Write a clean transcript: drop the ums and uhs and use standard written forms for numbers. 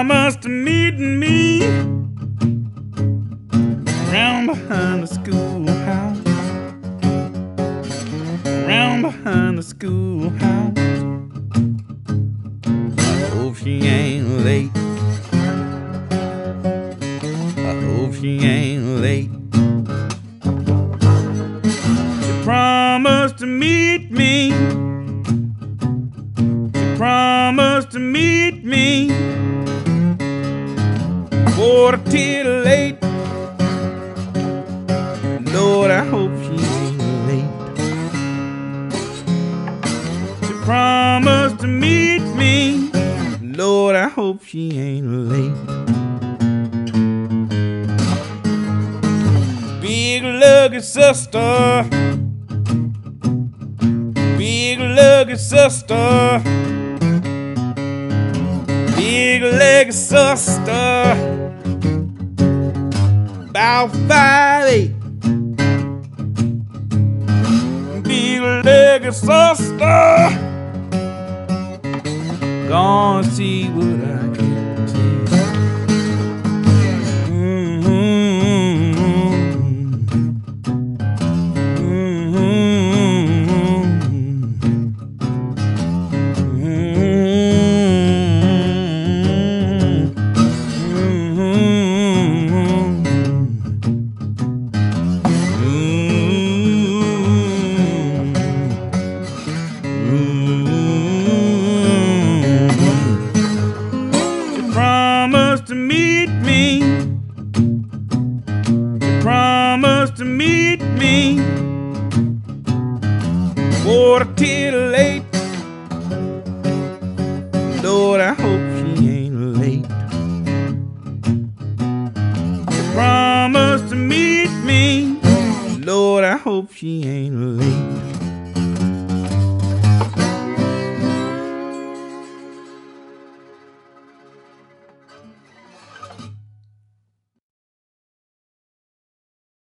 promised to meet me round behind the schoolhouse, round behind the schoolhouse. I hope she ain't late. I hope she ain't late. She promised to meet me. She promised to meet me 40 late. Lord, I hope she ain't late. She promised to meet me. Lord, I hope she ain't late. Big lucky sister, big lucky sister, big lucky sister, about 5'8". Big lucky sister, gonna see what I can see. Promised to meet me. She promised to meet me 40 late. Lord, I hope she ain't late. She promised to meet me. Lord, I hope she ain't late.